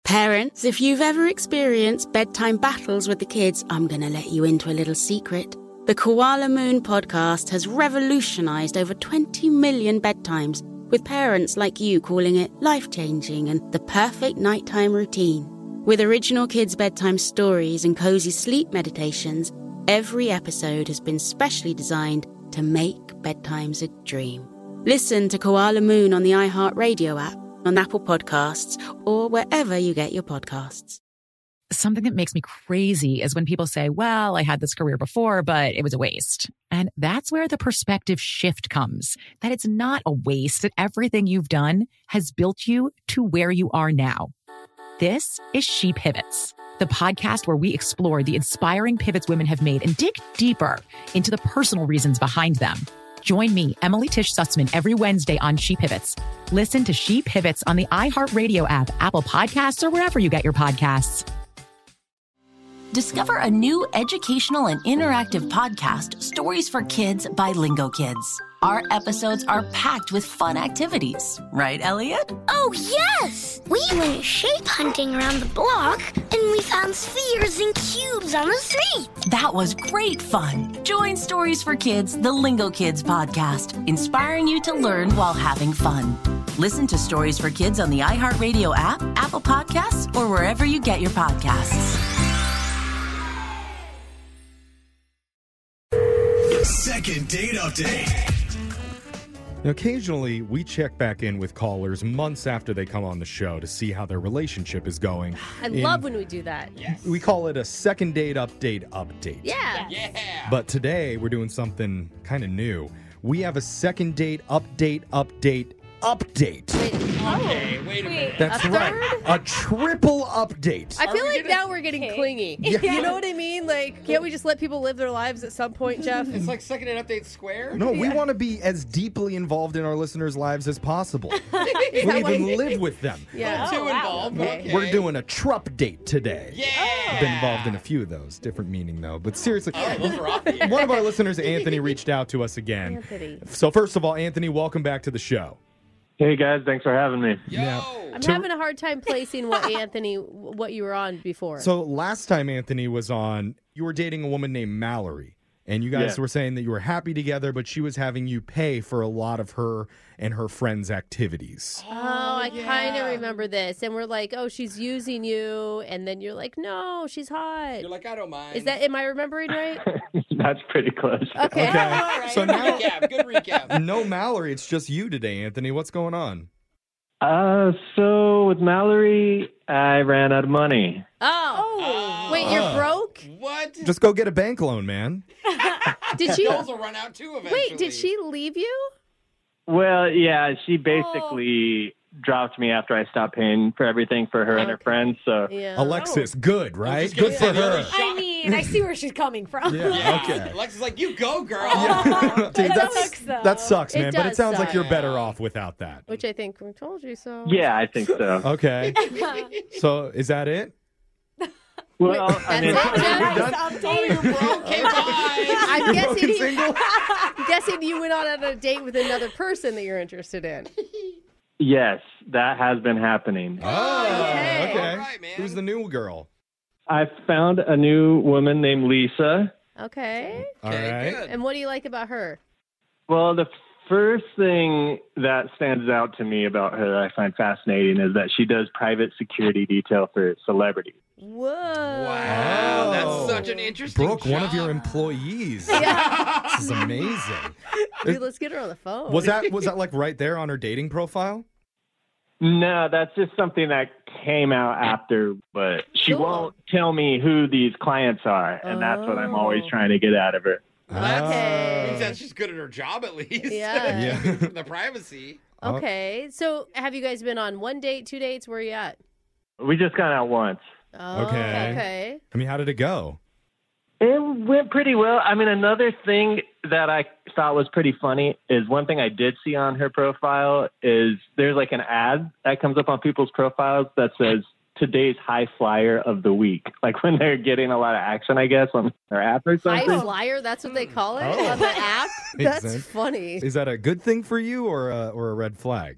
Parents, if you've ever experienced bedtime battles with the kids, I'm going to let you into a little secret. The Koala Moon podcast has revolutionized over 20 million bedtimes, with parents like you calling it life-changing and the perfect nighttime routine. With original kids' bedtime stories and cozy sleep meditations, every episode has been specially designed to make bedtimes a dream. Listen to Koala Moon on the iHeartRadio app, on Apple Podcasts, or wherever you get your podcasts. Something that makes me crazy is when people say, well, I had this career before, but it was a waste. And that's where the perspective shift comes, that it's not a waste, that everything you've done has built you to where you are now. This is She Pivots, the podcast where we explore the inspiring pivots women have made and dig deeper into the personal reasons behind them. Join me, Emily Tish Sussman, every Wednesday on She Pivots. Listen to She Pivots on the iHeartRadio app, Apple Podcasts, or wherever you get your podcasts. Discover a new educational and interactive podcast, Stories for Kids by Lingo Kids. Our episodes are packed with fun activities. Right, Elliot? Oh, yes! We went shape hunting around the block, and we found spheres and cubes on the street. That was great fun. Join Stories for Kids, the Lingo Kids podcast, inspiring you to learn while having fun. Listen to Stories for Kids on the iHeartRadio app, Apple Podcasts, or wherever you get your podcasts. Second date update. Now, occasionally, we check back in with callers months after they come on the show to see how their relationship is going. I love when we do that. Yes. We call it a second date update. Yeah. Yeah. But today, we're doing something kind of new. We have a second date update. Okay, wait a minute. That's right. A triple update. I feel like now we're getting clingy. Yeah. You know what I mean? Like, can't we just let people live their lives at some point, Jeff? It's like second date update square. No, we want to be as deeply involved in our listeners' lives as possible. We even live with them. Yeah. Too involved. But okay. We're doing a trup date today. Yeah. I've been involved in a few of those. Different meaning, though. But seriously, Those are off the air. one of our listeners, Anthony, reached out to us again. Anthony. So first of all, Anthony, welcome back to the show. Hey guys, thanks for having me. Yo. I'm having a hard time placing what you were on before. So last time Anthony was on, you were dating a woman named Mallory. And you guys were saying that you were happy together, but she was having you pay for a lot of her and her friends' activities. Oh, I kind of remember this. And we're like, oh, she's using you. And then you're like, no, she's hot. You're like, I don't mind. Am I remembering right? That's pretty close. Okay. Okay. All right. So now, Good recap. no Mallory, it's just you today, Anthony. What's going on? So with Mallory, I ran out of money. Oh. Wait, you're broke? What? Just go get a bank loan, man. Did she? Those will run out too eventually. Wait, did she leave you? Well, yeah, she basically dropped me after I stopped paying for everything for her and her friends. So Yeah. Alexis, good, right? just gonna Good for say the other her. shot- I mean, I see where she's coming from. Yeah, okay. Alexa's like, you go, girl. Dude, That sucks, though. that sucks, It man. But it does sounds like suck. you're better off without that. Which I think we told you so. yeah, I think so. Okay. So is that it? Well, I mean, That's it, Jeff? done? Okay, bye. I'm guessing, Broken single? I'm guessing you went on a date with another person that you're interested in. yes, that has been happening. Oh, Okay. okay. All right, man. Who's the new girl? I found a new woman named Lisa. Okay. All Okay, right. good. And what do you like about her? Well, the first thing that stands out to me about her that I find fascinating is that she does private security detail for celebrities. Whoa. Wow, Oh. that's such an interesting Brooke, one of job. your employees. Yeah. This is amazing. Dude, let's get her on the phone. Was that like right there on her dating profile? No, that's just something that came out after, but she Cool. won't tell me who these clients are, and that's what I'm always Oh. trying to get out of her. Okay. Means that she's good at her job at least. Yeah. Yeah. The privacy. Okay. So have you guys been on one date, two dates? Where are you at? We just got out once. Oh, Okay. okay. Oh. I mean, how did it go? It went pretty well. I mean, another thing that I thought was pretty funny is one thing I did see on her profile is there's like an ad that comes up on people's profiles that says today's high flyer of the week. Like when they're getting a lot of action, I guess, on their app or High something. flyer, that's what they call it Oh. on the app? Makes That's sense. funny. Is that a good thing for you or a red flag?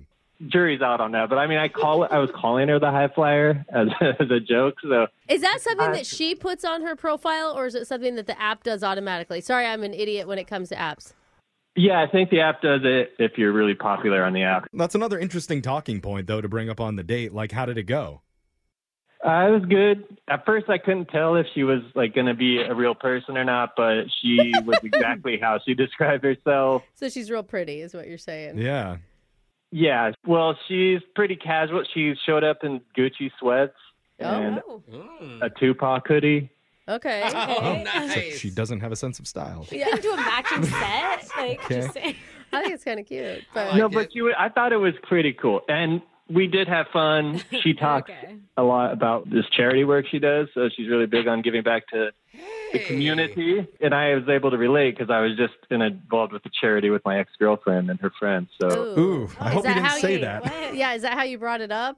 jury's out on that. But I mean, I was calling her the high flyer as a joke. So Is that something that she puts on her profile, or is it something that the app does automatically? Sorry, I'm an idiot when it comes to apps. yeah, I think the app does it if you're really popular on the app. That's another interesting talking point, though, to bring up on the date. Like, how did it go? It was good. At first, I couldn't tell if she was like going to be a real person or not, but she was exactly how she described herself. So she's real pretty, is what you're saying. Yeah. Yeah, well, she's pretty casual. She showed up in Gucci sweats and a Tupac hoodie. Okay. Oh, nice. So she doesn't have a sense of style. You can do a matching set. Like, Okay. just saying. I think it's kind of cute. But like No, it. but I thought it was pretty cool. And we did have fun. She talked Okay. a lot about this charity work she does, so she's really big on giving back to the community. And I was able to relate because I was just involved with the charity with my ex-girlfriend and her friends. So Ooh, I hope you that didn't how say you- that. yeah, is that how you brought it up?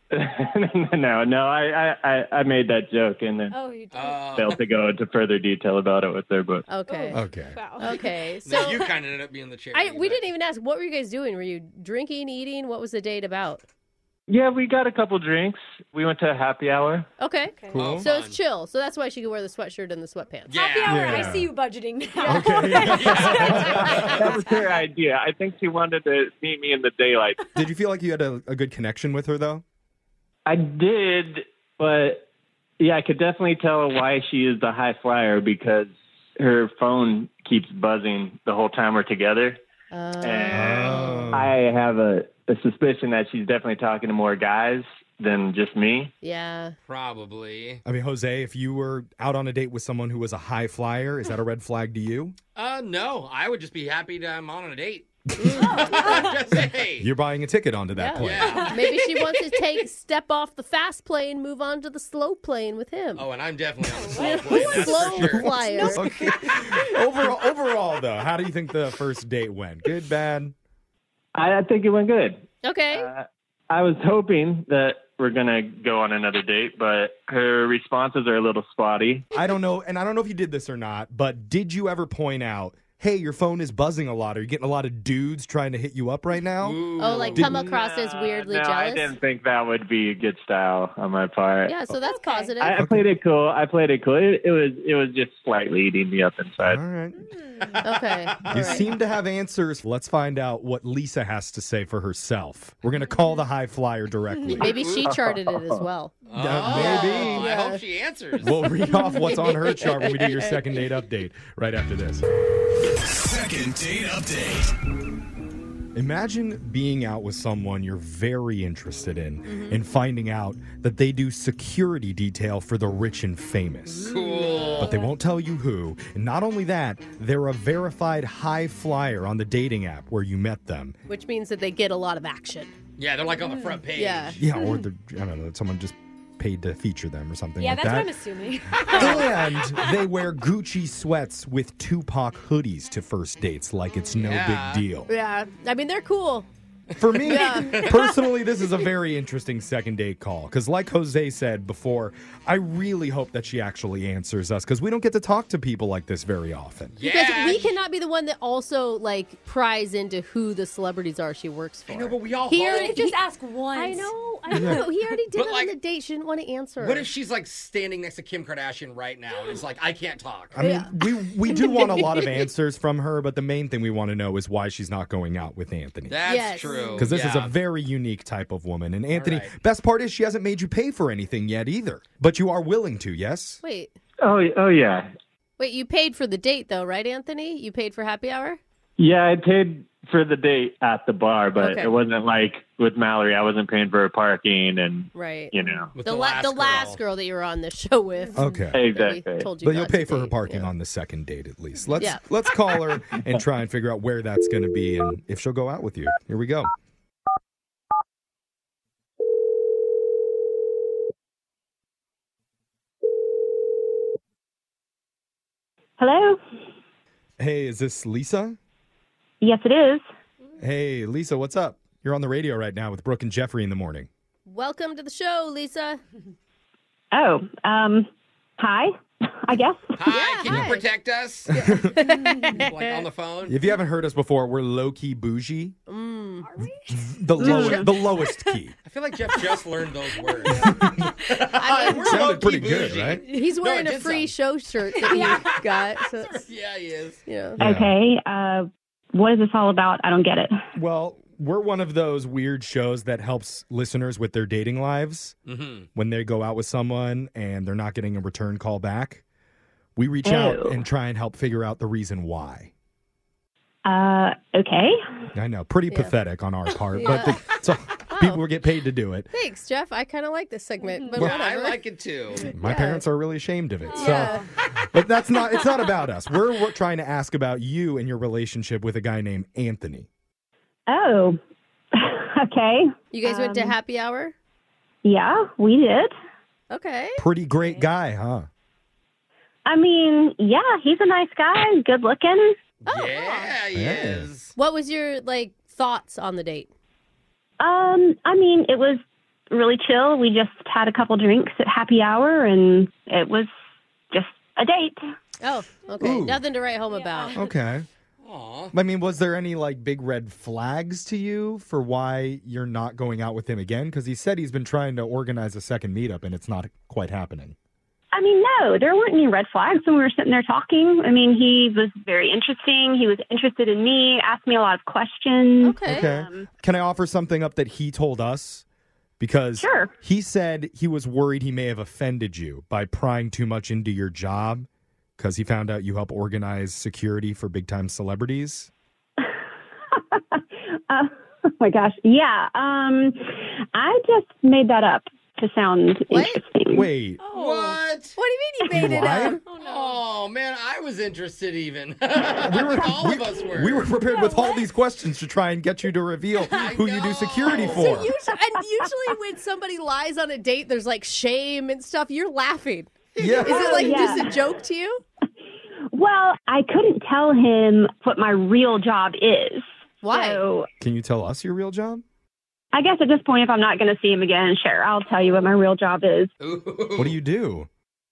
no, I made that joke and then Oh, you did. failed to go into further detail about it with her. But Okay. Okay. Wow. Okay. No, So you kind of ended up being the charity. we didn't even ask, what were you guys doing? Were you drinking, eating? What was the date about? yeah, we got a couple drinks. We went to a happy hour. Okay. Cool. Oh, So fun. it's chill. So that's why she could wear the sweatshirt and the sweatpants. Yeah. Happy hour. Yeah. I see you budgeting now. Okay. That was her idea. I think she wanted to meet me in the daylight. Did you feel like you had a good connection with her, though? I did, but yeah, I could definitely tell why she is the high flyer because her phone keeps buzzing the whole time we're together. And I have a suspicion that she's definitely talking to more guys than just me. Yeah. Probably. I mean, Jose, if you were out on a date with someone who was a high flyer, is that a red flag to you? No, I would just be happy that I'm on a date. Just say. You're buying a ticket onto that plane. Yeah. Maybe she wants to step off the fast plane, move on to the slow plane with him. Oh, and I'm definitely on the slow plane. That's Slow for sure. flyer. Okay. Overall, though, how do you think the first date went? Good, bad? I think it went good. Okay. I was hoping that we're going to go on another date, but her responses are a little spotty. I don't know, and I don't know if you did this or not, but did you ever point out, hey, your phone is buzzing a lot? Are you getting a lot of dudes trying to hit you up right now? Oh, like come across as weirdly no, I jealous? didn't think that would be a good style on my part. Yeah, so that's positive. I played it cool. It was just slightly eating me up inside. All right. Okay. All You right. seem to have answers. Let's find out what Lisa has to say for herself. We're going to call the high flyer directly. Maybe she charted it as well. Oh, maybe. I hope she answers. We'll read off what's on her chart when we do your second date update right after this. Second date update. Imagine being out with someone you're very interested in and finding out that they do security detail for the rich and famous. Cool. But they won't tell you who. And not only that, they're a verified high flyer on the dating app where you met them. Which means that they get a lot of action. Yeah, they're like on the front page. Yeah. Yeah, or I don't know, someone just paid to feature them or something Yeah, like that's that. what I'm assuming. And they wear Gucci sweats with Tupac hoodies to first dates like it's no Yeah. big deal. Yeah. I mean, they're cool. For me, personally, this is a very interesting second date call because like Jose said before, I really hope that she actually answers us because we don't get to talk to people like this very often. Because Yeah. we cannot be the one that also like pries into who the celebrities are she works for. I know, but we all He hope. already- You just ask once. I know. He already did But, it like, on the date. She didn't want to answer. What if she's like standing next to Kim Kardashian right now and it's like, I can't talk? I mean, we do want a lot of answers from her, but the main thing we want to know is why she's not going out with Anthony. That's Yes. true. Because this is Yeah. a very unique type of woman. And Anthony, right. best part is she hasn't made you pay for anything yet either. But you are willing to, yes? Wait. Oh yeah. Wait, you paid for the date though, right, Anthony? You paid for happy hour? Yeah, I paid for the date at the bar, but Okay. it wasn't like with Mallory. I wasn't paying for her parking and, Right. you know. With The last girl that you were on this show with. Okay. that we Exactly. told you But you'll not pay to for her date. parking Yeah. on the second date at least. Let's Yeah. let's call her and try and figure out where that's going to be and if she'll go out with you. Here we go. Hello? Hey, is this Lisa? Yes, it is. Hey, Lisa, what's up? You're on the radio right now with Brooke and Jeffrey in the morning. Welcome to the show, Lisa. Oh, hi. I guess. Hi, can you protect us? Like on the phone? If you haven't heard us before, we're low-key bougie. Are we? The lowest key. I feel like Jeff just learned those words. It sounded pretty good, right? He's wearing a free show shirt that he got. So Yeah, he is. yeah. Okay. What is this all about? I don't get it. Well, we're one of those weird shows that helps listeners with their dating lives. When they go out with someone and they're not getting a return call back, we reach out and try and help figure out the reason why. Okay. I know, pretty pathetic on our part, but so people will get paid to do it. Thanks, Jeff. I kind of like this segment, but Yeah, whatever. I like it too. My parents are really ashamed of it. Yeah. So, but it's not about us. We're trying to ask about you and your relationship with a guy named Anthony. Oh, okay. You guys went to happy hour? Yeah, we did. Okay. Pretty great guy, huh? I mean, yeah, he's a nice guy, good looking. Yeah, he is. What was your thoughts on the date? I mean, it was really chill. We just had a couple drinks at happy hour, and it was just a date. Oh, okay. Ooh. Nothing to write home about. Okay. Aw. I mean, was there any big red flags to you for why you're not going out with him again? Because he said he's been trying to organize a second meetup, and it's not quite happening. I mean, no, there weren't any red flags when we were sitting there talking. I mean, he was very interesting. He was interested in me, asked me a lot of questions. Okay. Can I offer something up that he told us? Because Sure. he said he was worried he may have offended you by prying too much into your job because he found out you help organize security for big-time celebrities. Oh, my gosh. Yeah. I just made that up to sound interesting. Wait. What? What do you mean you made it lied? up? Oh, man, I was interested even. All of us were. We were prepared with all these questions to try and get you to reveal who you do security for. Usually when somebody lies on a date, there's shame and stuff. You're laughing. Yeah. Is it Yeah. just a joke to you? Well, I couldn't tell him what my real job is. Why? So Can you tell us your real job? I guess at this point, if I'm not going to see him again, sure, I'll tell you what my real job is. What do you do?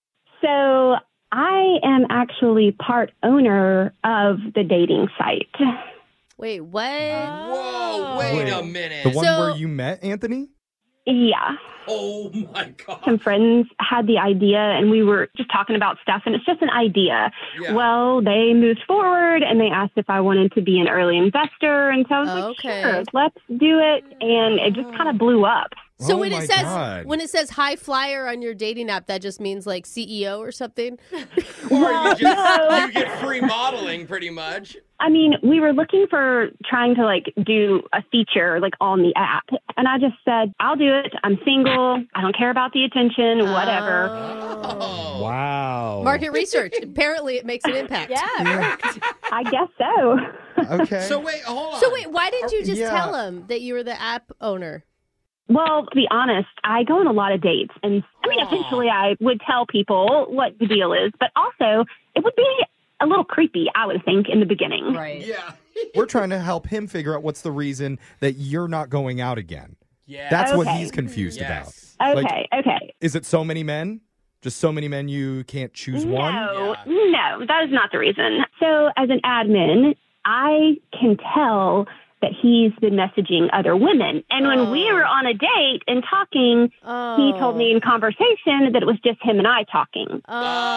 So I am actually part owner of the dating site. Wait, what? Whoa, wait a minute. The one So- where you met Anthony? Yeah. Oh, my God. Some friends had the idea and we were just talking about stuff and it's just an idea. Yeah. Well, they moved forward and they asked if I wanted to be an early investor. And so I was Okay. like, sure, let's do it. And it just kind of blew up. So Oh when my it says God. when it says high flyer on your dating app, that just means CEO or something. Or you no. get free modeling pretty much. I mean, we were looking for trying to do a feature on the app. And I just said, I'll do it. I'm single. I don't care about the attention, whatever. Oh. Wow. Market research. Apparently, it makes an impact. Yeah. I guess so. Okay. So wait, hold on. So wait, why didn't you just Yeah. tell him that you were the app owner? Well, to be honest, I go on a lot of dates. And I mean, eventually I would tell people what the deal is. But also, it would be a little creepy, I would think, in the beginning. Right. Yeah. We're trying to help him figure out what's the reason that you're not going out again. Yeah. That's what Okay. he's confused Yes. Okay, okay. Is it so many men? Just so many men you can't choose one? No, that is not the reason. So as an admin, I can tell that he's been messaging other women. And when we were on a date and talking, he told me in conversation that it was just him and I talking. You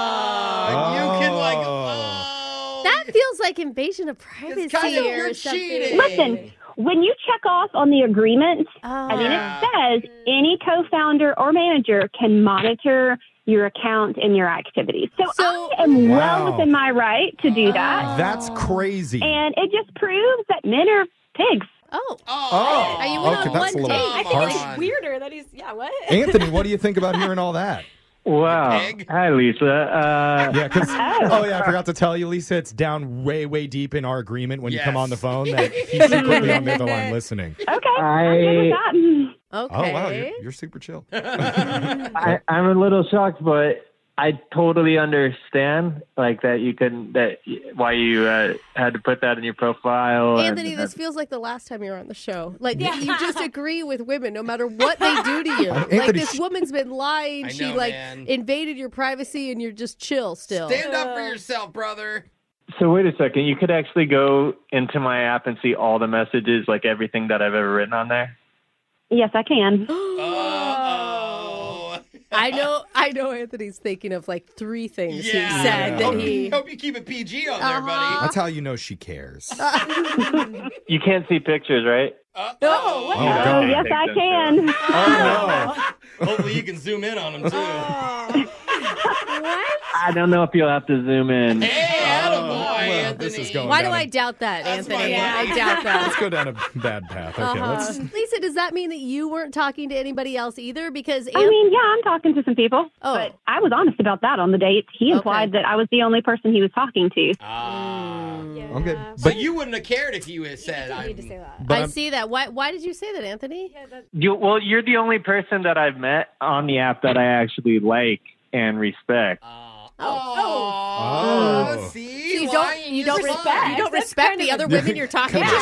can that feels like invasion of privacy kind of- or you're something. cheating. Listen, when you check off on the agreement, I mean, Yeah. it says any co-founder or manager can monitor your account and your activities. So I am Wow. well within my right to do that. That's crazy. And it just proves that men are pigs. Oh. Oh. You went Okay, on that's one a little date. I think harsh. it's weirder that he's, what? Anthony, what do you think about hearing all that? Wow. Pig. Hi, Lisa. Yeah, because I forgot to tell you, Lisa, it's down way, way deep in our agreement when you come Yes. on the phone that he's secretly on the other line listening. Okay, I'm good with that. Okay. Oh wow, you're super chill. I'm a little shocked, but I totally understand, like, that you couldn't, why you had to put that in your profile. Anthony, this feels like the last time you were on the show. Like, you just agree with women no matter what they do to you. Like, this woman's been lying. I She, know, like, man. invaded your privacy, and you're just chill still. Stand up for yourself, brother. So wait a second. You could actually go into my app and see all the messages, like everything that I've ever written on there? Yes, I can. I know Anthony's thinking of like 3 things he Yeah. said that he... Hope you keep it PG on there, buddy. That's how you know she cares. You can't see pictures, right? No. God. Yes, I can. Oh, Hopefully you can zoom in on them, too. I don't know if you'll have to zoom in. Hey, attaboy, well, Anthony. this is going Why down do I doubt that, That's Anthony? my I point. doubt that. Let's go down a bad path. Okay, let's. Lisa, does that mean that you weren't talking to anybody else either? Because I mean, yeah, I'm talking to some people, but I was honest about that on the date. He implied that I was the only person he was talking to. Okay, So you wouldn't have cared if you had said, I I see that. Why did you say that, Anthony? Well, you're the only person that I've met on the app that I actually like and respect. Oh, see? You don't respect the other women you're talking to.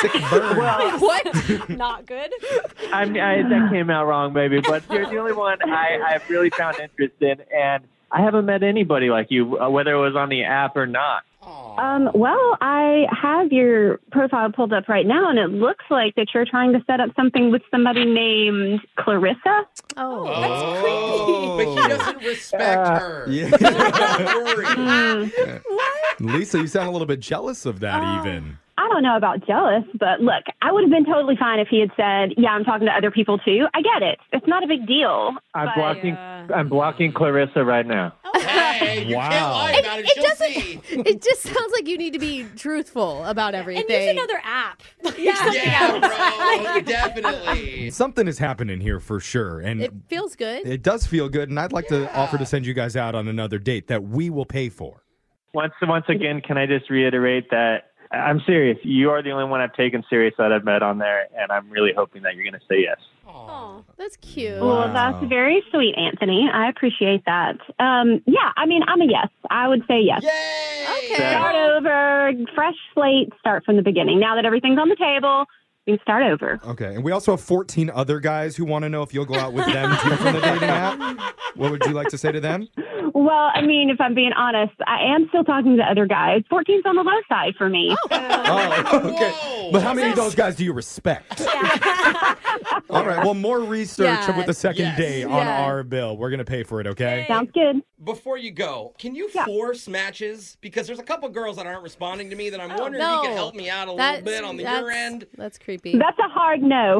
What? Not good. That came out wrong, maybe, but you're the only one I've really found interest in, and I haven't met anybody like you, whether it was on the app or not. Well, I have your profile pulled up right now, and it looks like that you're trying to set up something with somebody named Clarissa. Oh, but he doesn't respect her. Yeah. Don't worry. Lisa, you sound a little bit jealous of that, even. I don't know about jealous, but look, I would have been totally fine if he had said, yeah, I'm talking to other people too. I get it. It's not a big deal. I'm blocking Clarissa right now. Hey, you can't lie about it. She'll see. It just sounds like you need to be truthful about everything. And use another app. Yeah, bro, definitely. Something is happening here for sure, and It feels good. it does feel good, and I'd like to offer to send you guys out on another date that we will pay for. Once again, can I just reiterate that I'm serious. You are the only one I've taken serious that I've met on there, and I'm really hoping that you're going to say yes. Oh, that's cute. Well, that's very sweet, Anthony. I appreciate that. Yeah, I mean, I'm a yes. I would say yes. Yay! Okay. Start over, fresh slate, start from the beginning. Now that everything's on the table, we can start over. Okay, and we also have 14 other guys who want to know if you'll go out with them too from the dating app. What would you like to say to them? Well, I mean, if I'm being honest, I am still talking to other guys. 14's on the low side for me. Oh, okay. Whoa. But how many of those guys do you respect? All right, well, more research with the second Yes. date on our bill. We're going to pay for it, okay? Sounds good. Before you go, can you force matches? Because there's a couple girls that aren't responding to me that I'm wondering if you can help me out a little bit on your end. That's creepy. That's a hard no.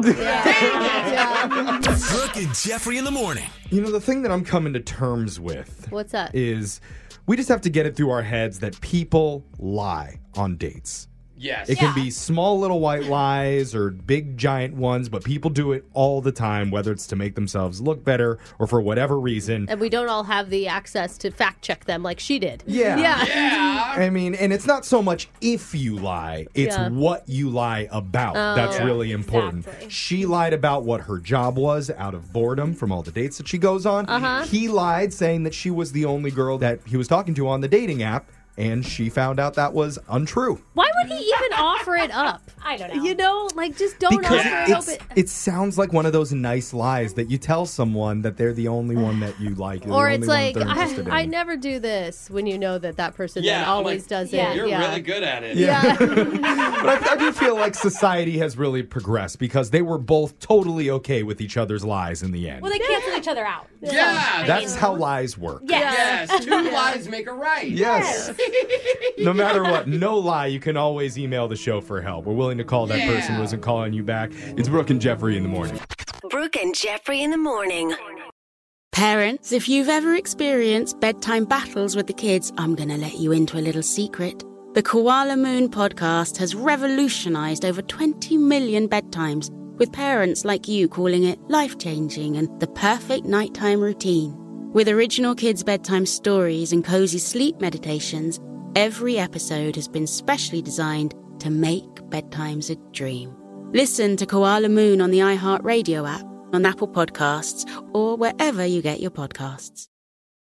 Brooke and Jeffrey in the morning. You know, the thing that I'm coming to terms with What's that? is we just have to get it through our heads that people lie on dates. Yes. It can be small little white lies or big giant ones, but people do it all the time, whether it's to make themselves look better or for whatever reason. And we don't all have the access to fact check them like she did. Yeah. Yeah. I mean, and it's not so much if you lie, it's what you lie about. That's really important. Exactly. She lied about what her job was out of boredom from all the dates that she goes on. He lied saying that she was the only girl that he was talking to on the dating app, and she found out that was untrue. Why would he even offer it up? I don't know. You know, like, just don't Because offer it up. it sounds like one of those nice lies that you tell someone that they're the only one that you like. Or the it's only like, one that they're interested I in. never do this, when you know that person Yeah, then I'm always like, does yeah. it. You're really good at it. Yeah. But I do feel like society has really progressed because they were both totally okay with each other's lies in the end. Well, they cancel each other out. Yeah. That's how lies work. Yes. Yes. Two lies make a right. Yes. No matter what, no lie, you can always email the show for help. We're willing to call that person who isn't calling you back. It's Brooke and Jeffrey in the morning. Brooke and Jeffrey in the morning. Parents, if you've ever experienced bedtime battles with the kids, I'm going to let you into a little secret. The Koala Moon podcast has revolutionized over 20 million bedtimes, with parents like you calling it life-changing and the perfect nighttime routine. With original kids' bedtime stories and cozy sleep meditations, every episode has been specially designed to make bedtimes a dream. Listen to Koala Moon on the iHeartRadio app, on Apple Podcasts, or wherever you get your podcasts.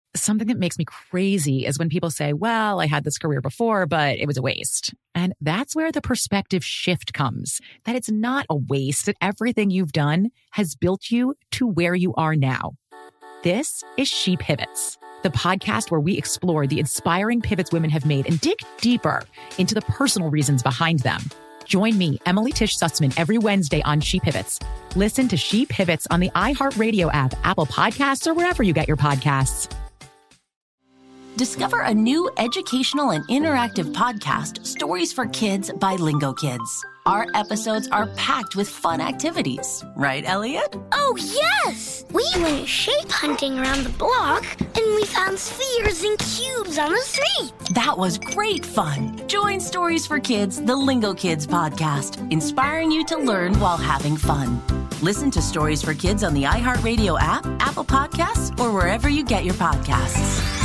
Something that makes me crazy is when people say, well, I had this career before, but it was a waste. And that's where the perspective shift comes, that it's not a waste, that everything you've done has built you to where you are now. This is She Pivots, the podcast where we explore the inspiring pivots women have made and dig deeper into the personal reasons behind them. Join me, Emily Tish Sussman, every Wednesday on She Pivots. Listen to She Pivots on the iHeartRadio app, Apple Podcasts, or wherever you get your podcasts. Discover a new educational and interactive podcast, Stories for Kids by Lingo Kids. Our episodes are packed with fun activities. Right, Elliot? Oh, yes! We went shape hunting around the block, and we found spheres and cubes on the street. That was great fun. Join Stories for Kids, the Lingo Kids podcast, inspiring you to learn while having fun. Listen to Stories for Kids on the iHeartRadio app, Apple Podcasts, or wherever you get your podcasts.